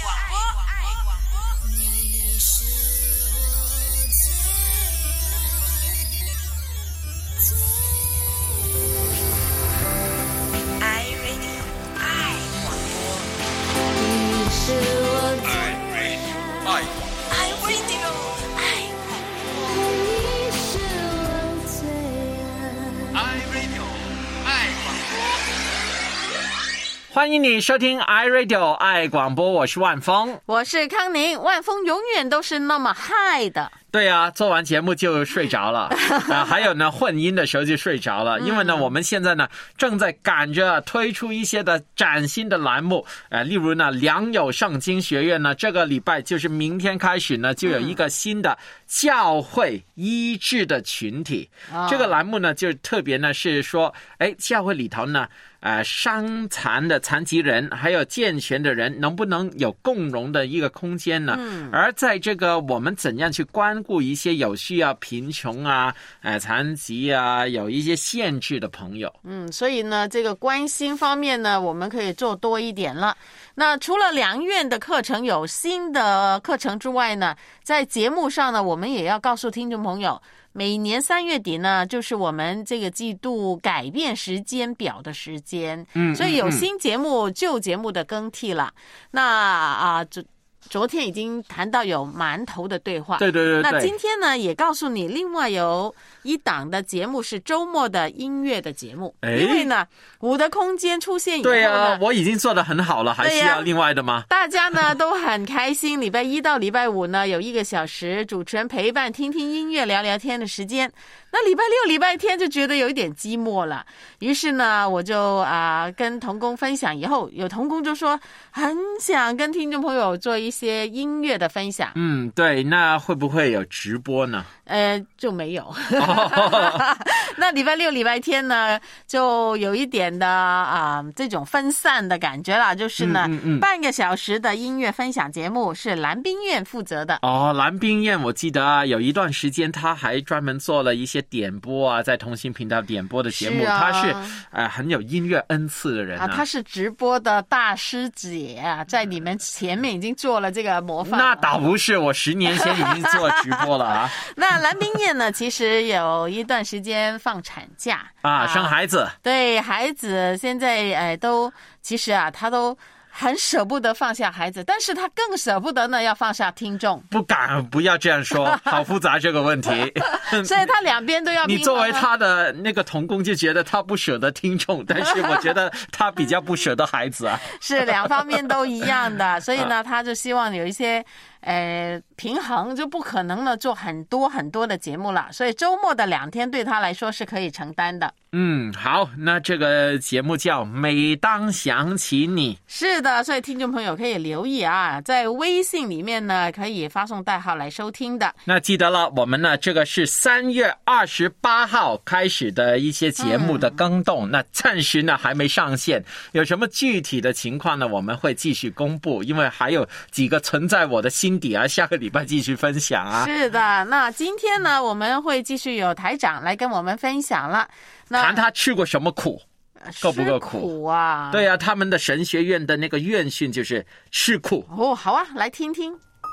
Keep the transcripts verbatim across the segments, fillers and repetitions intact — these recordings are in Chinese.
欢迎你收听 iRadio 爱广播，我是万峰， 我是康宁。万峰永远都是那么嗨的。 对啊，做完节目就睡着了啊，还有呢，混音的时候就睡着了，因为呢，我们现在呢正在赶着推出一些的崭新的栏目，呃，例如呢，良友圣经学院呢，这个礼拜就是明天开始呢，就有一个新的教会医治的群体，嗯、这个栏目呢，就特别呢是说，哎，教会里头呢。呃，伤残的残疾人还有健全的人能不能有共融的一个空间呢？嗯，而在这个我们怎样去关顾一些有需要贫穷啊、呃残疾啊、有一些限制的朋友。 嗯，所以呢，这个关心方面呢，我们可以做多一点了。那除了良院的课程有新的课程之外呢，在节目上呢，我们也要告诉听众朋友。每年三月底呢，就是我们这个季度改变时间表的时间，嗯，所以有新节目、嗯、旧节目的更替了。那啊，昨昨天已经谈到有馒头的对话， 对对 对, 对。 那今天呢，也告诉你，另外有一档的节目是周末的音乐的节目，因为呢，我的空间出现以后呢， 对啊，我已经做得很好了，还需要另外的吗？ 大家呢都很开心，礼拜一到礼拜五呢有一个小时，主持人陪伴，听听音乐，聊聊天的时间。那礼拜六、礼拜天就觉得有一点寂寞了，于是呢，我就啊、呃、跟同工分享以后，有同工就说很想跟听众朋友做一些音乐的分享。 嗯，对，那会不会有直播呢？ 呃，就没有。哦、那礼拜六、礼拜天呢，就有一点的啊、呃、这种分散的感觉啦，就是呢、嗯嗯嗯，半个小时的音乐分享节目是蓝冰院负责的。 哦，蓝冰院，我记得啊，有一段时间他还专门做了一些点播啊，在同心频道点播的节目，是啊、他是呃很有音乐恩赐的人啊， 啊他是直播的大师姐啊，在你们前面已经做了这个模范。 那倒不是，我十年前已经做直播了啊。 那蓝冰燕呢，其实有一段时间放产假啊，生孩子，啊、 对孩子现在呃都其实啊，他都。很舍不得放下孩子，但是他更舍不得呢要放下听众。 不敢，不要这样说，好复杂这个问题。 所以他两边都要平衡。 你作为他的那个同工就觉得他不舍得听众，但是我觉得他比较不舍得孩子啊。 是两方面都一样的，所以呢，他就希望有一些呃平衡，就不可能呢做很多很多的节目了。所以周末的两天对他来说是可以承担的。 嗯，好，那这个节目叫每当想起你。 是的，所以听众朋友可以留意啊，在微信里面呢可以发送代号来收听的。 那记得了，我们呢这个是三月二十八号开始的一些节目的更动，嗯、那暂时呢还没上线，有什么具体的情况呢我们会继续公布，因为还有几个存在我的心底啊，下个礼拜继续分享啊。 是的，那今天呢我们会继续有台长来跟我们分享了。 谈他吃过什么苦，够不够苦？ 苦啊！ 对啊，他们的神学院的那个院训就是吃苦。 哦，好啊，来听听。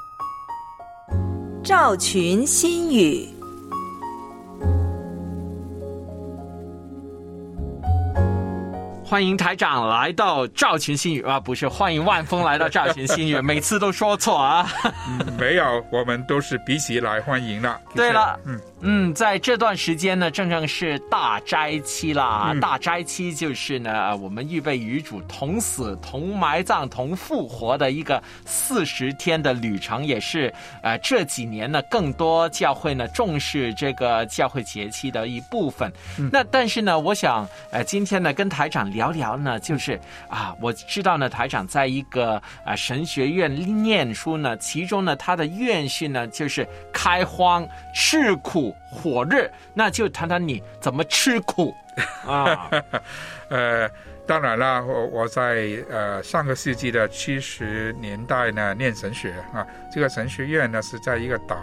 赵群新语。 欢迎台长来到赵群新语啊，不是，欢迎万峰来到赵群新语，每次都说错啊。 嗯、没有，我们都是彼此来欢迎了。 对了，嗯嗯，在这段时间呢，正正是大斋期啦。嗯、大斋期就是呢，我们预备与主同死、同埋葬、同复活的一个四十天的旅程，也是呃这几年呢，更多教会呢重视这个教会节期的一部分。嗯、那但是呢，我想呃今天呢跟台长聊聊呢，就是啊，我知道呢，台长在一个啊神学院念书呢，其中呢，他的院训呢就是开荒、吃苦、火热，那就谈谈你怎么吃苦啊？ 呃，当然了，我我在呃上个世纪的七十年代呢念神学啊，这个神学院呢是在一个岛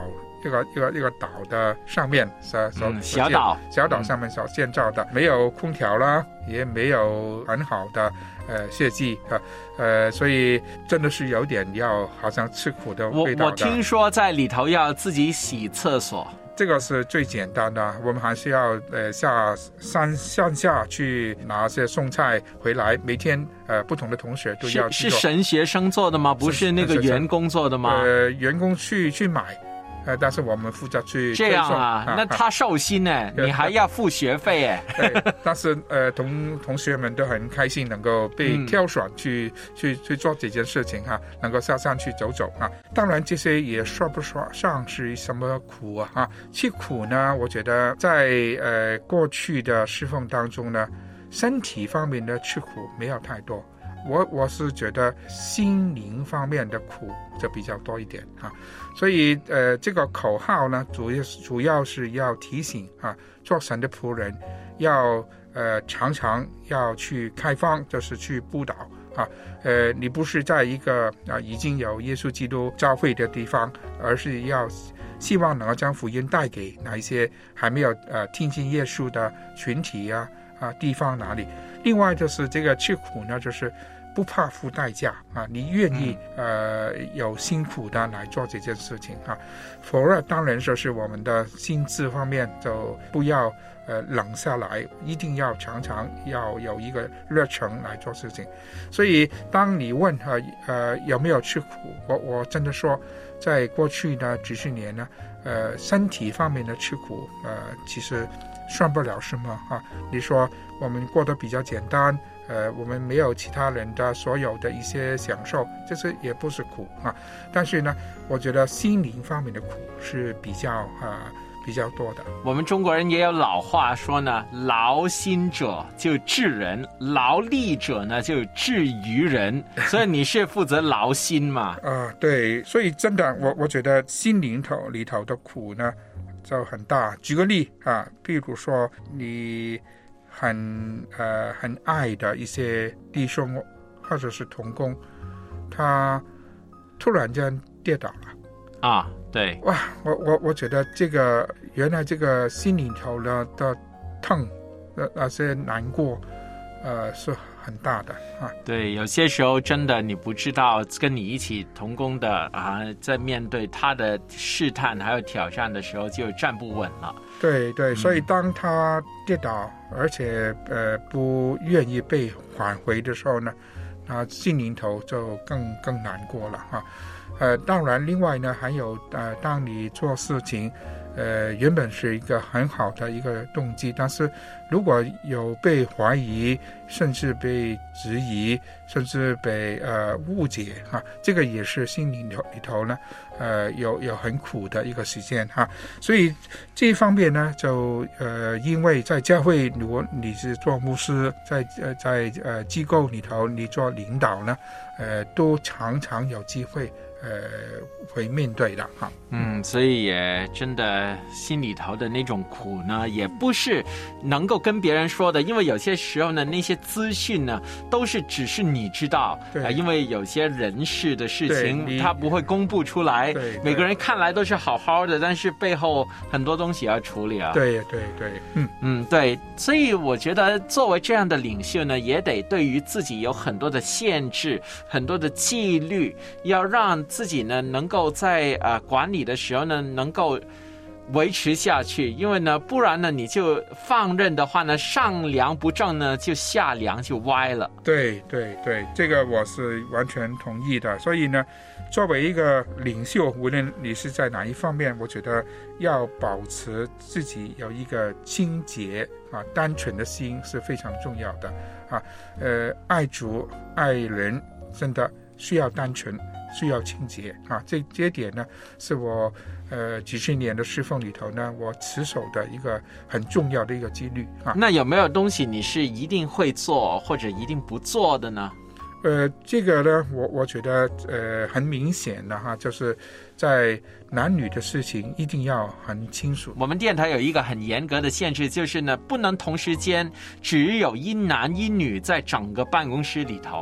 一个一个一个岛的上面所所、 嗯、小岛小岛上面所建造的，嗯、没有空调啦，也没有很好的呃设计啊，呃，所以真的是有点要好像吃苦的味道的。 我我听说在里头要自己洗厕所。 这个是最简单的，我们还是要呃下山上下去拿些送菜回来，每天呃不同的同学都要去做。 是是神学生做的吗？不是那个员工做的吗？ 呃，员工去去买。呃，但是我们负责去这样啊，啊那他受薪呢，你还要付学费哎。 对，但是呃，同同学们都很开心，能够被挑选去、嗯、去去做这件事情哈、啊，能够下山去走走啊。当然，这些也说不说上是什么苦啊啊，吃苦呢？我觉得在呃过去的侍奉当中呢，身体方面的吃苦没有太多。我我是觉得心灵方面的苦就比较多一点啊，所以呃这个口号呢，主要主要是要提醒啊，做神的仆人要呃常常要去开放，就是去布道啊，呃你不是在一个啊已经有耶稣基督教会的地方，而是要希望能够将福音带给那一些还没有呃听进耶稣的群体啊啊地方哪里。另外就是这个吃苦呢，就是不怕付代价啊，你愿意、嗯、呃有辛苦的来做这件事情啊。否则当然就是我们的心智方面就不要呃冷下来，一定要常常要有一个热忱来做事情。所以当你问呃呃有没有吃苦，我我真的说，在过去的几十年呢，呃身体方面的吃苦呃其实算不了什么啊。你说我们过得比较简单，呃，我们没有其他人的所有的一些享受，这是也不是苦啊。但是呢，我觉得心灵方面的苦是比较啊、呃、比较多的。 我们中国人也有老话说呢，劳心者就治人，劳力者呢就治于人。所以你是负责劳心嘛？ 啊、呃，对，所以真的，我我觉得心灵头里头的苦呢就很大。举个例啊，比如说你很呃很爱的一些弟兄或者是同工，他突然间跌倒了啊，对， 哇，我我我觉得这个原来这个心里头的的痛，那那些难过，呃是很大的啊。 对，有些时候真的你不知道跟你一起同工的啊，在面对他的试探还有挑战的时候，就站不稳了。 对对，所以当他跌倒，嗯、而且呃不愿意被挽回的时候呢，那心灵头就更更难过了哈。呃，当然，另外呢，还有呃，当你做事情，呃，原本是一个很好的一个动机，但是如果有被怀疑，甚至被质疑，甚至被呃误解哈，这个也是心灵里头呢，呃，有有很苦的一个时间哈。所以这一方面呢，就呃，因为在教会，如果你是做牧师，在呃在呃机构里头你做领导呢，呃，都常常有机会。呃，会面对的哈， 嗯，所以也真的心里头的那种苦呢，也不是能够跟别人说的，因为有些时候呢，那些资讯呢，都是只是你知道， 对、 呃，因为有些人事的事情，他不会公布出来， 对， 每个人看来都是好好的，但是背后很多东西要处理啊。 对对对，嗯嗯，对，所以我觉得作为这样的领袖呢，也得对于自己有很多的限制，很多的纪律，要让自己呢能够在呃管理的时候呢能够维持下去，因为呢不然呢你就放任的话呢，上梁不正呢就下梁就歪了。 对对对，这个我是完全同意的。所以呢，作为一个领袖，无论你是在哪一方面，我觉得要保持自己有一个清洁啊、单纯的心是非常重要的啊。呃，爱主爱人真的需要单纯，需要清洁啊。这这一点呢，是我呃几十年的侍奉里头呢，我持守的一个很重要的一个纪律啊。 那有没有东西你是一定会做或者一定不做的呢？ 呃，这个呢，我我觉得呃很明显的哈，就是在男女的事情一定要很清楚。 我们电台有一个很严格的限制，就是呢，不能同时间只有一男一女在整个办公室里头。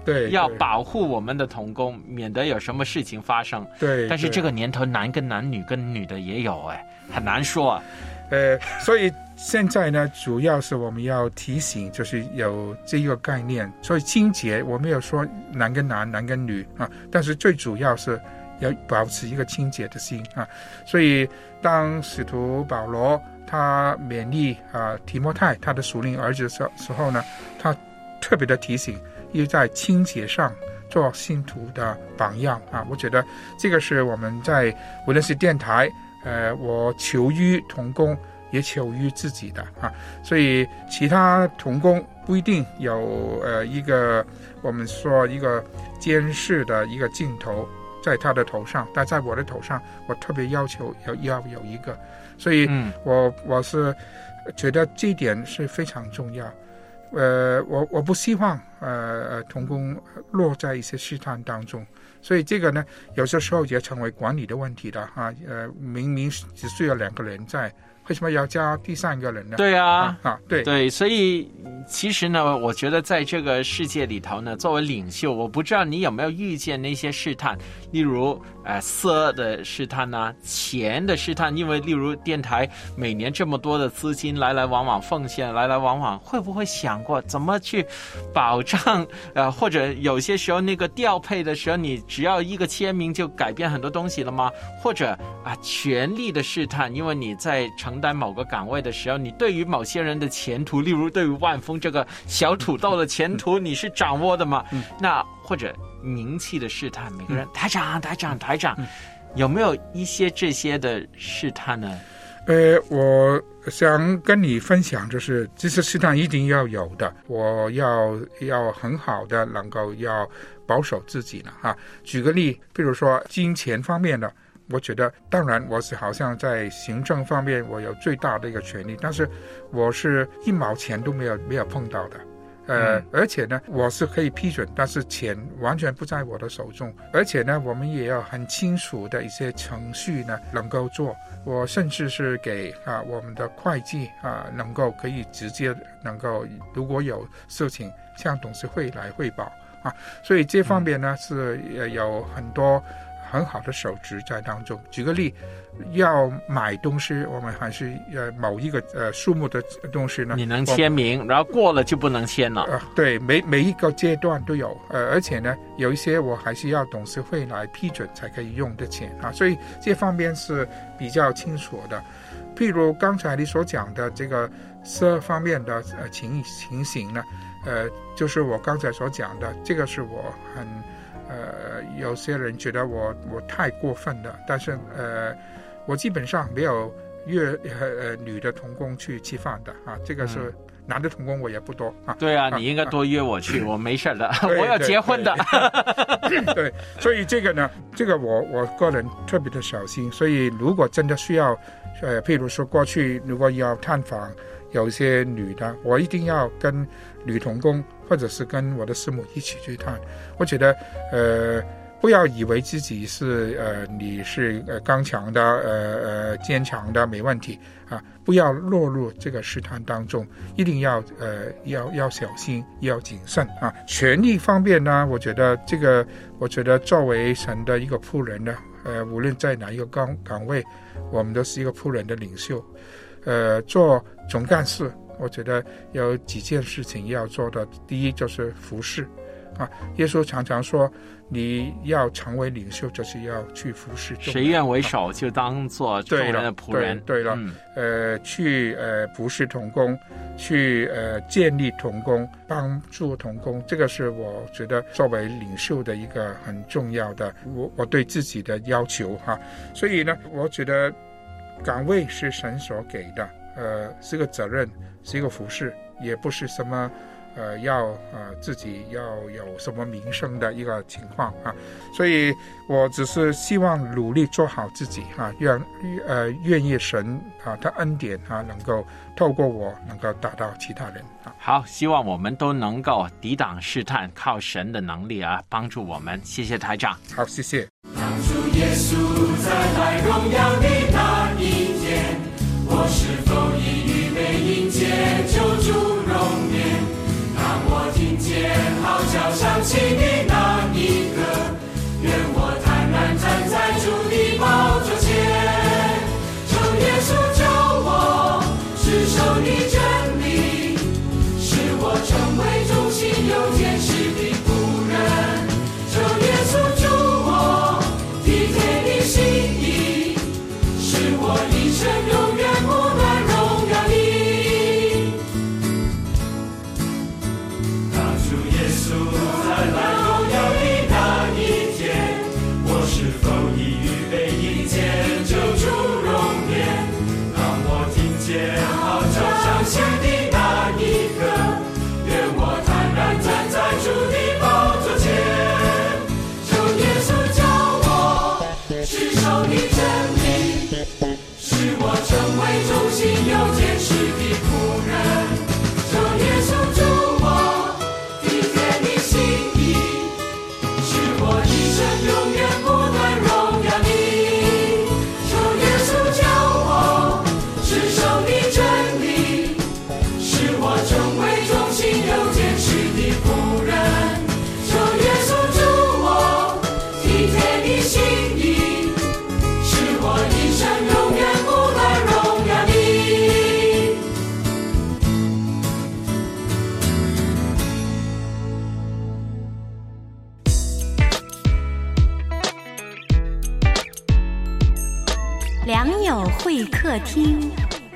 对， 要保护我们的同工，免得有什么事情发生。 对， 但是这个年头，男跟男、女跟女的也有，哎，很难说啊。 呃，所以现在呢，主要是我们要提醒，就是有这个概念。所以清洁，我没有说男跟男、男跟女啊，但是最主要是要保持一个清洁的心啊。所以当使徒保罗他勉励啊提摩太他的属灵儿子的时候呢，他特别的提醒，要在清洁上做信徒的榜样啊。我觉得这个是我们在无论是电台。呃，我求于同工，也求于自己的啊，所以其他同工不一定有呃一个我们说一个监视的一个镜头在他的头上，但在我的头上，我特别要求要要有一个，所以我我是觉得这一点是非常重要。呃，我我不希望呃同工落在一些试探当中。所以这个呢，有些时候也成为管理的问题的啊。呃，明明只需要两个人在，为什么要加第三个人呢？ 对啊， 啊，啊对对，所以其实呢，我觉得在这个世界里头呢，作为领袖，我不知道你有没有遇见那些试探，例如呃色的试探呐、啊，钱的试探，因为例如电台每年这么多的资金来来往往奉献，来来往往，会不会想过怎么去保障？呃，或者有些时候那个调配的时候，你只要一个签名就改变很多东西了吗？或者啊，权力的试探，因为你在承担某个岗位的时候，你对于某些人的前途，例如对于万丰这个小土豆的前途，你是掌握的吗？嗯、那或者名气的试探，每个人、嗯、台长、台长、台长、嗯，有没有一些这些的试探呢？ 呃，我想跟你分享，就是这些试探一定要有的，我要要很好的能够要保守自己呢哈。举个例，比如说金钱方面的。我觉得当然我是好像在行政方面我有最大的一个权利，但是我是一毛钱都没有没有碰到的，呃、嗯，而且呢我是可以批准，但是钱完全不在我的手中，而且呢我们也要很清楚的一些程序呢能够做，我甚至是给啊我们的会计啊能够可以直接能够如果有事情向董事会来汇报啊，所以这方面呢、嗯、是有很多很好的守职在当中。举个例，要买东西，我们还是呃某一个呃数目的东西呢， 你能签名，然后过了就不能签了。 呃，对，每每一个阶段都有，呃，而且呢，有一些我还是要董事会来批准才可以用的钱啊，所以这方面是比较清楚的。譬如刚才你所讲的这个这方面的呃情情形呢，呃，就是我刚才所讲的，这个是我很。呃，有些人觉得我我太过分了，但是呃，我基本上没有约呃女的同工去吃饭的啊，这个是、嗯、男的同工我也不多啊。 对啊， 啊你应该多约我去，啊、我没事的， 我要结婚的。 对, 对, 对，所以这个呢，这个我我个人特别的小心，所以如果真的需要，呃，譬如说过去如果要探访有一些女的，我一定要跟女同工。或者是跟我的师母一起去探，我觉得，呃，不要以为自己是呃你是呃刚强的，呃呃坚强的没问题啊，不要落入这个试探当中，一定要呃要要小心，要谨慎啊。权力方面呢，我觉得这个，我觉得作为神的一个仆人呢，呃，无论在哪一个岗岗位，我们都是一个仆人的领袖，呃，做总干事。我觉得有几件事情要做的，第一就是服侍啊。耶稣常常说，你要成为领袖，就是要去服侍。 谁愿为首，啊、就当做众人的仆人。 对, 对了，嗯、呃，去呃服侍同工，去呃建立同工，帮助同工，这个是我觉得作为领袖的一个很重要的，我我对自己的要求哈、啊。所以呢，我觉得岗位是神所给的，呃，是个责任。是一个服侍，也不是什么呃要呃自己要有什么名声的一个情况啊，所以我只是希望努力做好自己啊，愿呃愿意神啊他恩典啊能够透过我能够达到其他人啊。 好，希望我们都能够抵挡试探，靠神的能力啊帮助我们。谢谢台长。 好，谢谢。 当主耶稣再来荣耀的那一天，我是否已预备迎接救主容颜？当我听见号角角响起的那一刻，愿我坦然站在主的宝座前，求耶稣教我持守你真理，使我成为忠心有见识的仆人。求耶稣助我体贴你心意，使我一生永远不断荣耀你。当主耶稣再来荣耀的那一天，我是否已预备迎接救主容颜？当我听见号角响起的那一刻，愿我坦然站在主的宝座前，求耶稣教我持守你真理，使我成为忠心有见识的仆人。求耶稣助我体贴你心意，使我一生永远不断荣耀你。求耶稣教我持守你真理，使我成为忠心有见识的仆人。求耶稣助我体贴你心意，使我一生永远不断荣耀你。 良友会客厅。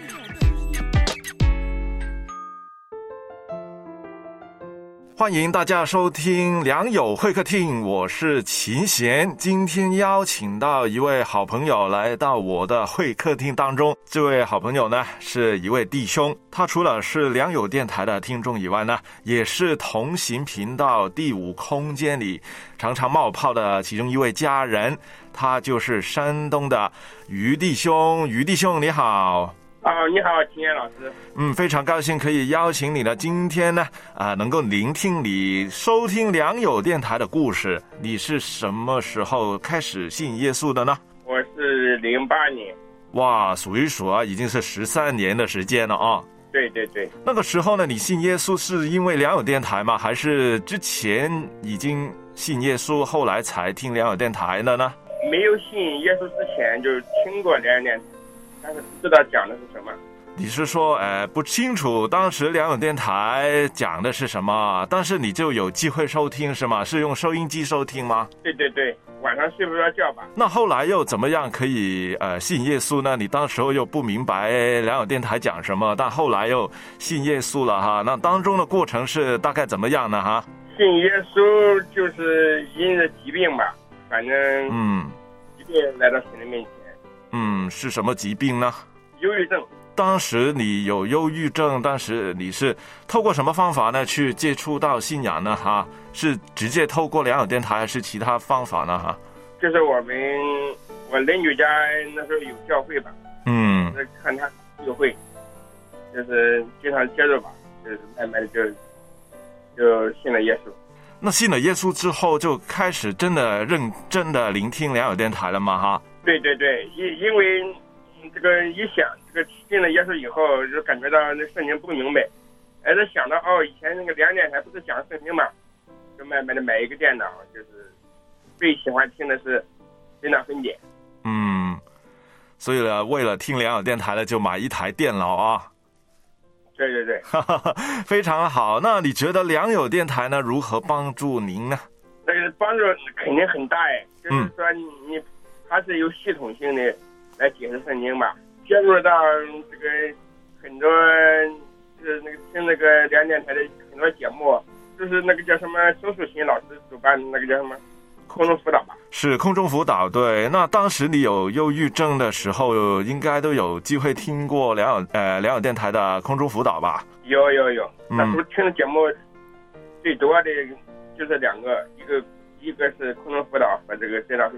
欢迎大家收听良友会客厅，我是秦贤。今天邀请到一位好朋友来到我的会客厅当中，这位好朋友呢是一位弟兄，他除了是良友电台的听众以外呢，也是同行频道第五空间里常常冒泡的其中一位家人，他就是山东的于弟兄。于弟兄你好。 哦，你好，秦岩老师。 嗯，非常高兴可以邀请你呢。今天呢，啊、呃，能够聆听你收听良友电台的故事。你是什么时候开始信耶稣的呢？ 我是零八年。 哇，数一数啊，已经是十三年的时间了啊。 对对对。 那个时候呢，你信耶稣是因为良友电台吗？还是之前已经信耶稣，后来才听良友电台的呢？ 没有信耶稣之前就听过良友电台，但是不知道讲的是什么。 你是说，呃，不清楚当时良友电台讲的是什么，但是你就有机会收听是吗？是用收音机收听吗？ 对对对，晚上睡不着觉吧。 那后来又怎么样可以呃信耶稣呢？你当时候又不明白良友电台讲什么，但后来又信耶稣了哈。那当中的过程是大概怎么样呢？哈， 信耶稣就是因着疾病吧，反正嗯， 疾病来到神的面前。 嗯，是什么疾病呢？ 忧郁症。 当时你有忧郁症，当时你是透过什么方法呢去接触到信仰呢？哈，是直接透过良友电台还是其他方法呢？哈， 就是我们我邻居家那时候有教会吧， 嗯， 看他聚会，就是经常接触吧，就是慢慢的就就信了耶稣。 那信了耶稣之后，就开始真的认真的聆听良友电台了吗？哈， 对对对，因因为这个一想，这个信了耶稣以后，就感觉到那圣经不明白，哎，就想到哦，以前那个良友电台不是讲圣经嘛，就慢慢的买一个电脑，就是最喜欢听的是神道分解。 嗯，所以呢，为了听良友电台呢，就买一台电脑啊。 对对对， 非常好。那你觉得良友电台呢如何帮助您呢？ 那个帮助肯定很大哎，就是说你你它是有系统性的来解释圣经吧，接入到这个很多就是那个听那个良友电台的很多节目，就是那个叫什么周树新老师主办那个叫什么空中辅导吧。 是空中辅导，对。那当时你有忧郁症的时候，应该都有机会听过良友呃良友电台的空中辅导吧？ 有有有， 嗯、 那时候听的节目最多的就是两个，一个一个是空中辅导和这个神道分解。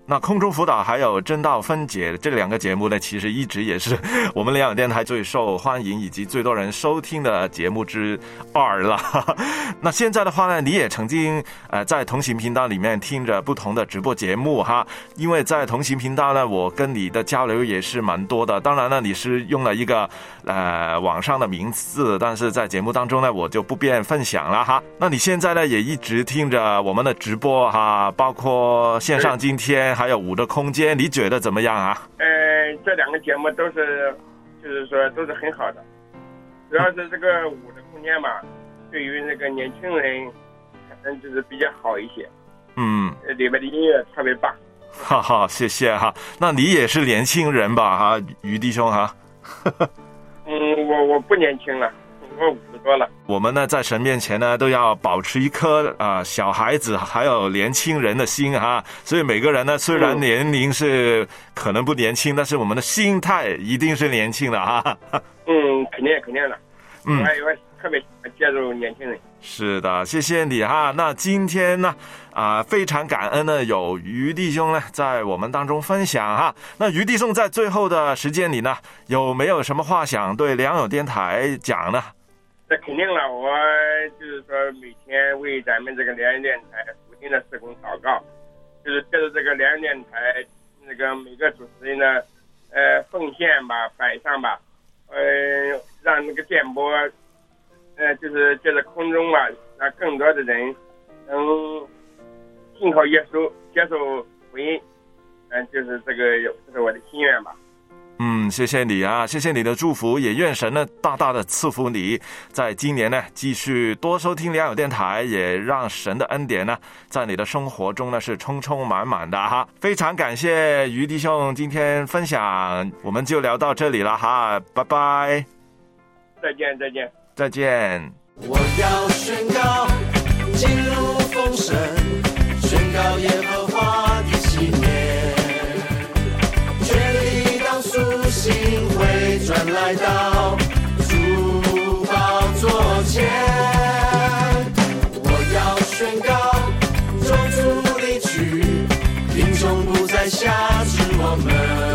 那空中辅导还有真道分解这两个节目呢，其实一直也是我们良友电台最受欢迎以及最多人收听的节目之二了。那现在的话呢，你也曾经呃在同行频道里面听着不同的直播节目哈，因为在同行频道呢，我跟你的交流也是蛮多的。当然呢，你是用了一个呃网上的名字，但是在节目当中呢，我就不便分享了哈。那你现在呢，也一直听着我们的直播哈，包括线上今天还有五的空间，你觉得怎么样啊？ 呃，这两个节目都是，就是说都是很好的，主要是这个五的空间嘛，对于那个年轻人，嗯，就是比较好一些。 嗯， 里面的音乐特别棒。 哈哈，谢谢哈。那你也是年轻人吧？哈，于弟兄哈。 嗯，我我不年轻了。我五十多了。 我们呢，在神面前呢，都要保持一颗啊、呃、小孩子还有年轻人的心哈。所以每个人呢，虽然年龄是可能不年轻，但是我们的心态一定是年轻的哈。 嗯，肯定肯定的。 嗯， 我还有特别介入年轻人。 是的，谢谢你哈。那今天呢，啊、呃，非常感恩呢，有于弟兄呢在我们当中分享哈。那于弟兄在最后的时间里呢，有没有什么话想对良友电台讲呢？ 这肯定了，我就是说每天为咱们这个良友电台福音的事工祷告，就是借着这个良友电台那个每个主持人的呃奉献吧、摆上吧，呃，让那个电波，呃，就是借着空中吧，让更多的人能信靠耶稣，接受福音，嗯、呃，就是这个，这是我的心愿吧。 嗯，谢谢你啊，谢谢你的祝福，也愿神呢大大的赐福你，在今年呢继续多收听良友电台，也让神的恩典呢在你的生活中呢是充充满满的哈。非常感谢于弟兄今天分享，我们就聊到这里了哈，拜拜， 再见再见再见。 我要宣告进入丰盛，宣告耶和华的喜悦，权力当苏醒回转来到主宝座前。我要宣告咒诅离去，贫穷不再辖制我们，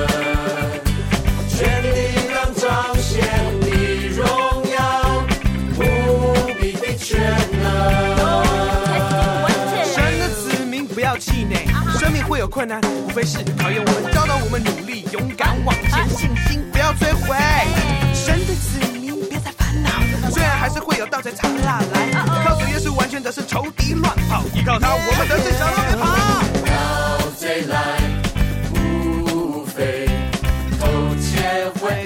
权力当彰显你荣耀无比的全能。 神的子民不要气馁，生命会有困难，无非是考验我们，教导我们努力勇敢往前，信心不要摧毁。神的子民别再烦恼，虽然还是会有盗贼藏下来，靠主耶稣完全的是仇敌乱跑，依靠他我们得胜小路跑。 盗贼来无非偷窃毁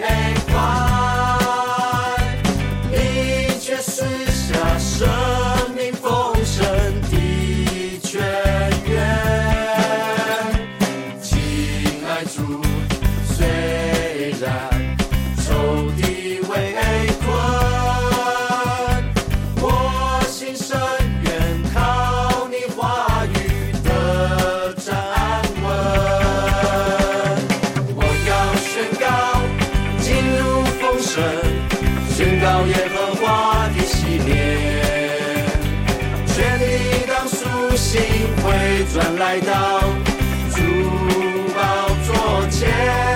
坏，你却赐下生命丰盛的泉源。亲爱主，虽然仇敌围困，我心深愿靠你话语的站稳。我要宣告进入丰盛，宣告耶和华的喜悦，权力当苏醒回转来到主宝座前。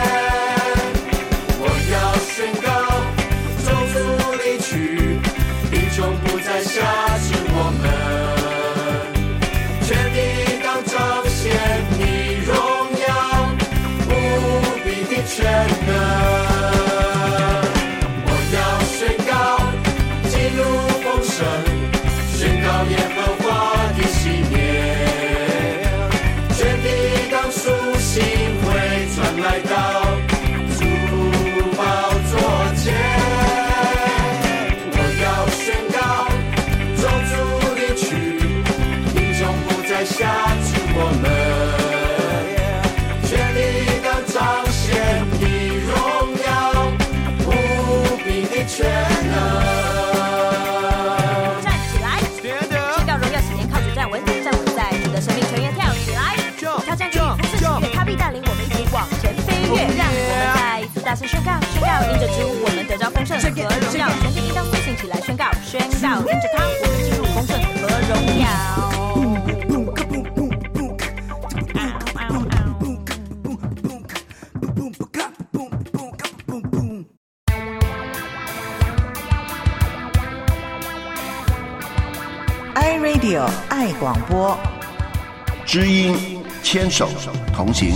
我要宣告咒诅离去，贫穷不再辖制我们，权力当彰显你荣耀无比的全能。我要宣告进入丰盛，宣告耶和华的喜悦，权力当苏醒回转来到主宝座前。我要宣告咒诅离去，贫穷不再辖制我们，权力当彰显你荣耀无比的全能。 站起来，宣告荣耀喜年靠主站稳，站稳在主的生命泉源，跳起来，挑战主福赐喜悦，他必带领我们一起往前飞跃。让我们再一次大声宣告，宣告因着主我们得着丰盛和荣耀，全地应当苏醒起来宣告，宣告因着他我们进入丰盛和荣耀。 iRadio 爱广播， 知音牵手同行。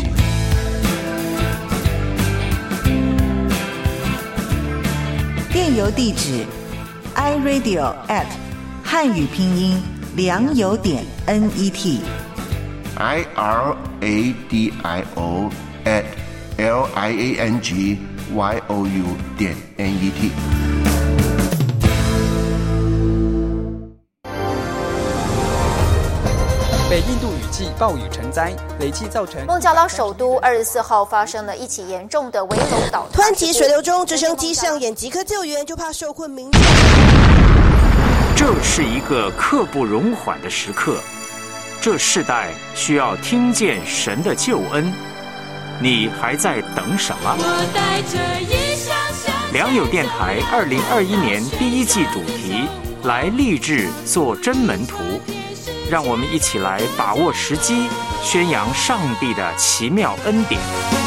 电邮地址 iRadio at 汉语拼音良友点 net i r a d i o at l i a n g y o u 点 n e t。 北印度雨季暴雨成灾，累计造成孟加拉首都二十四号发生了一起严重的危楼倒塌， 湍急水流中，直升机上演即刻救援，就怕受困民众。 这是一个刻不容缓的时刻，这世代需要听见神的救恩。你还在等什么？良友电台二零二一年第一季主题：来立志做真门徒。让我们一起来把握时机，宣扬上帝的奇妙恩典。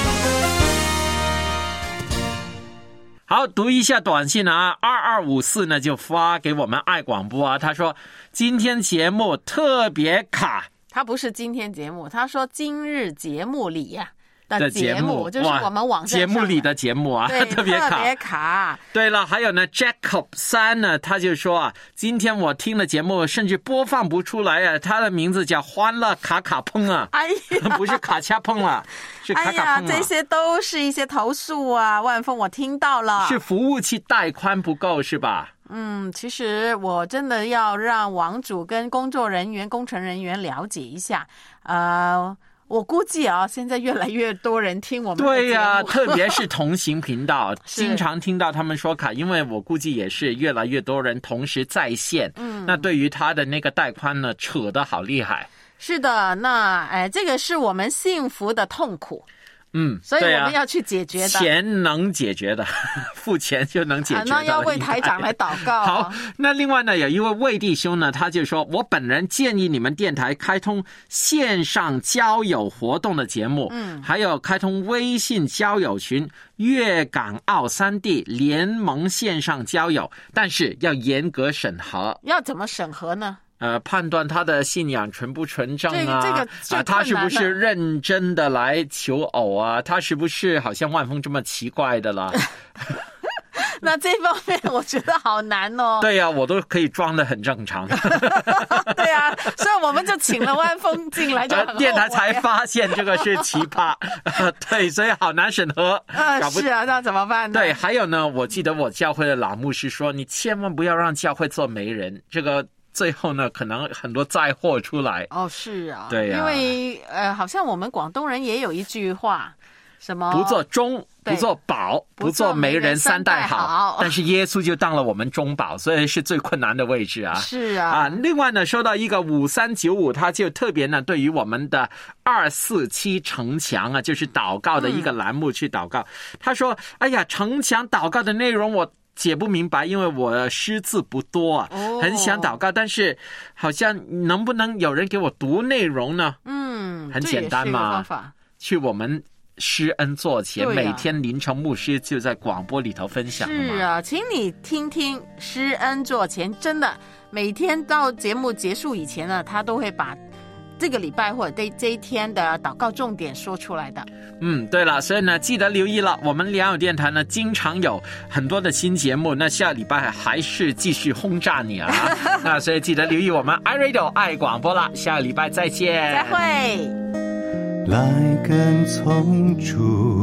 好，读一下短信啊，二二五四呢就发给我们爱广播啊，他说今天节目特别卡， 他不是今天节目，他说今日节目里呀、啊、的节目，就是我们网站节目里的节目啊，特别卡。 特别卡。 对了，还有呢 ，Jacob 三呢，他就说啊，今天我听了节目，甚至播放不出来啊，他的名字叫欢乐卡卡碰啊， 哎呀， 不是卡恰碰了，是卡卡碰啊。 哎呀，这些都是一些投诉啊，万峰，我听到了， 是服务器带宽不够是吧？ 嗯，其实我真的要让网主跟工作人员、工程人员了解一下，呃。我估计啊，现在越来越多人听我们的节目。 对呀、啊，特别是同行频道，经常听到他们说卡，因为我估计也是越来越多人同时在线。嗯，那对于他的那个带宽呢，扯得好厉害。 是的，那哎，这个是我们幸福的痛苦。 嗯， 所以我们要去解决的， 啊、钱能解决的，付钱就能解决的、 啊。那要为台长来祷告。 好，那另外呢，有一位魏弟兄呢，他就说，我本人建议你们电台开通线上交友活动的节目，嗯，还有开通微信交友群，粤港澳三地联盟线上交友，但是要严格审核。 要怎么审核呢？ 呃，判断他的信仰纯不纯正啊？ 这个这个啊，他是不是认真的来求偶啊？他是不是好像万峰这么奇怪的啦？ 那这方面我觉得好难哦。 对呀、啊，我都可以装得很正常。 对啊，所以我们就请了万峰进来就很后悔、啊， 电台才发现这个是奇葩。对，所以好难审核。 呃，是啊，那怎么办呢？ 对，还有呢，我记得我教会的老牧师说，你千万不要让教会做媒人，这个。最后呢，可能很多灾祸出来。 哦，是啊， 对呀、 啊，因为呃，好像我们广东人也有一句话，什么不做中，不做保，不做媒人三代好。但是耶稣就当了我们中保，所以是最困难的位置啊。 是啊， 啊，另外呢，收到一个五三九五，他就特别呢，对于我们的二四七城墙啊，就是祷告的一个栏目去祷告。嗯、他说：“哎呀，城墙祷告的内容我。”解不明白，因为我识字不多啊，哦、很想祷告，但是好像能不能有人给我读内容呢？ 嗯， 很简单嘛，去我们施恩座前、啊，每天凌晨牧师就在广播里头分享。 是啊，请你听听施恩座前，真的每天到节目结束以前呢，他都会把这个礼拜或者这这一天的祷告重点说出来的。 嗯，对了，所以呢，记得留意了，我们良友电台呢，经常有很多的新节目，那下礼拜还是继续轰炸你啊！那所以记得留意我们 iRadio 爱广播啦，下礼拜再见， 再会。 来跟从主，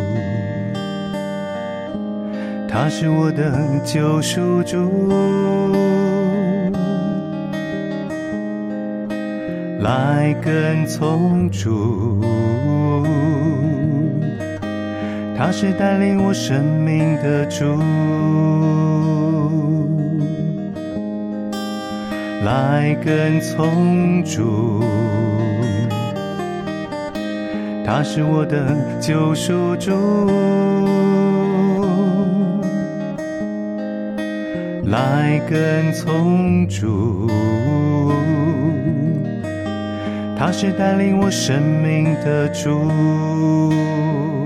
他是我的救赎主。来跟从主，他是带领我生命的主。来跟从主，他是我的救赎主。来跟从主，他是带领我生命的主。